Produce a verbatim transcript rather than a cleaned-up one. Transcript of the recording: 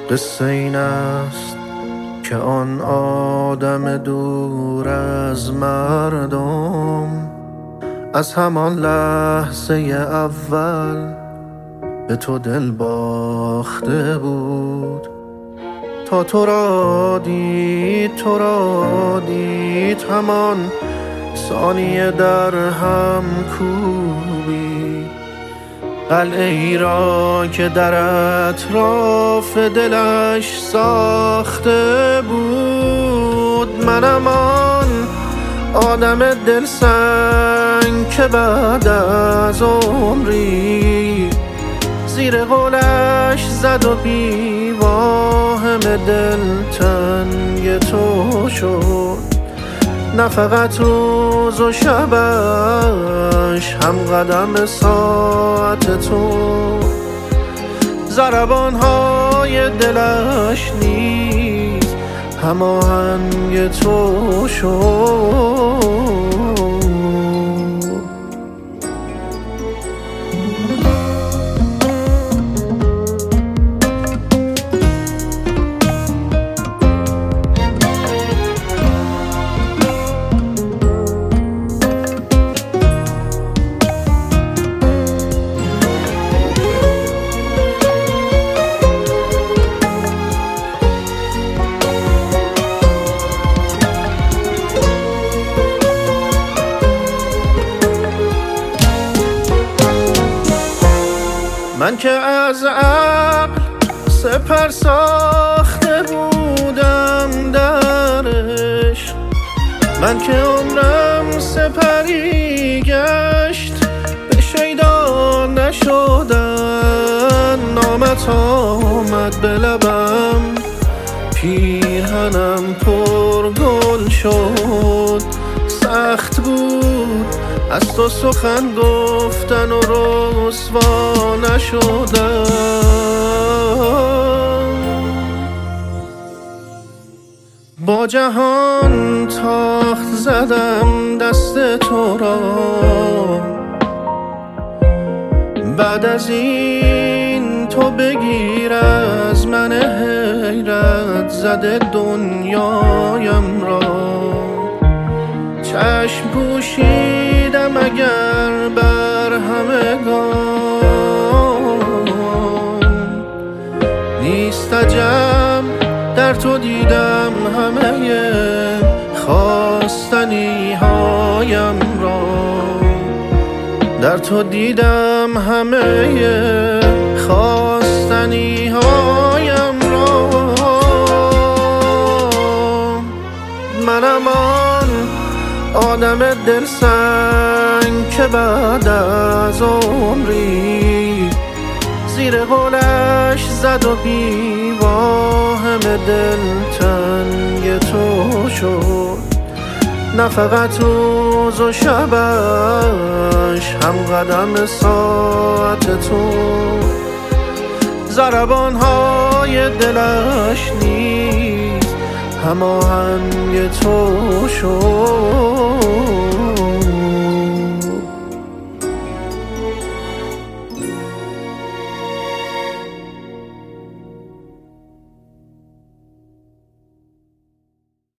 قصه این است که آن آدم دور از مردم از همان لحظه اول به تو دل باخته بود. تا تو را دید تو را دید همان ثانیه در هم کوبی قلعه ای را که در اطراف دلش ساخته بود. منم آن آدم دلسنگ که بعد از عمری زیر قولش زد و بی واهم دلتنگ تو شد. نه فقط روز و شبش هم قدم ساعت تو، ضربان‌های دلش نیز هماهنگ تو شد. من که از عقل سپر ساخته بودم درش، من که عمرم سپری گشت به شیدا نشدن. نامت آمد به لبم پیرهنم پر گل شد. سخت بود از تو سخن گفتن و رسوا نشدن. با جهان تاخت زدم دست تو را، بعد از این تو بگیر از من حیرت زده دنیایم را. چشم پوشیدم اگر بر همگان، نیست عجب در تو دیدم همه خواستنی هایم را. در تو دیدم همه خواستنی هایم را. منم آن آدم دلسنگ که بعد از عمری زیر قولش زد و بی واهم دلتنگ تو شد. نه فقط روز و شبش هم قدم ساعت تو، ضربان‌های دلش نیز هماهنگ تو شد.